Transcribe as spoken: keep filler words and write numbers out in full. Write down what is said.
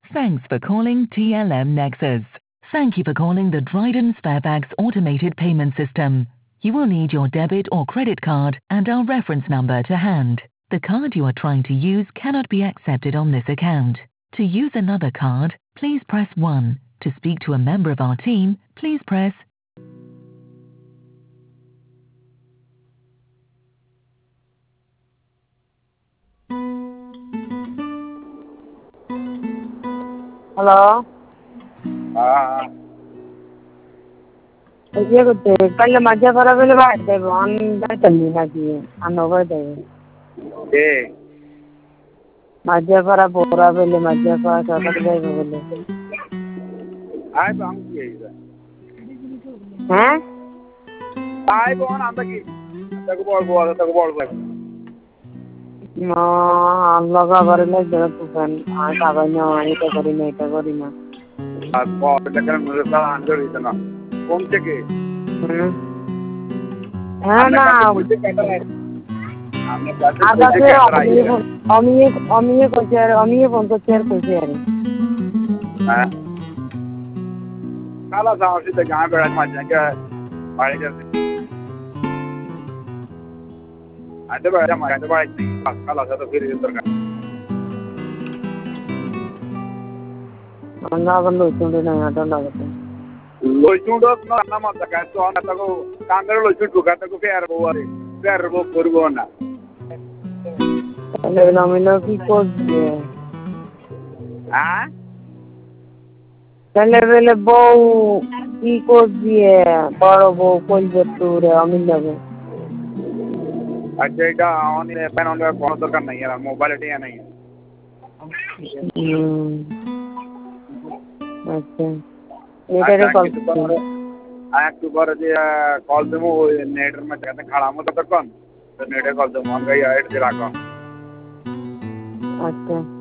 Thanks for calling T L M Nexus. Thank you for calling the Dryden Sparebags automated payment system. You will need your debit or credit card and our reference number to hand. The card you are trying to use cannot be accepted on this account. To use another card, please press one. To speak to a member of our team, please press Hello? Ah, ये कुछ पहले मध्य पर अभी बात है one दा चलनी ना की अनोवर दे eh, मध्य पर पूरा पहले मध्य पर सब दे बोले ay ba ang kiyay. हैं Ay ba ang anda ki? Anda ko bol bol, anda ko bol bol. ना हम लोग अगर ले जरा तो फैन आ कागज ना ये तो करी नहीं तो करी ना At bol, ita ka mo sa ando rito na. Kung sige. है ना आधा से अमीर अमीर को शेयर अमीर फोन को शेयर को शेयर हाँ काला साहब से तो जहाँ पे रहना चाहिए क्या बाइक है आते बाइक जमा आते बाइक काला साहब तो फिर इधर का ना कर लो चुंडे ना आता लगता लोचुंडो ना ना मत का तो ना तो कांगरे लोचुंडो का तो फेर वो वाले फेर वो पुरगो ना पहले ना मिलो की कोस है हाँ पहले पहले बो की कोस है बड़ो बो कोई जरूर है अमीर लगे अच्छा इधर ऑन है पैन ऑन का कौन तो करना ही है मोबाइल टी है नहीं अच्छा ये तेरे कॉल आया तू बार जे कॉल दे वो नेटर में कहते खड़ा मत तो कौन तो नेटर कॉल दे हम गई ऐड दिला कौन अच्छा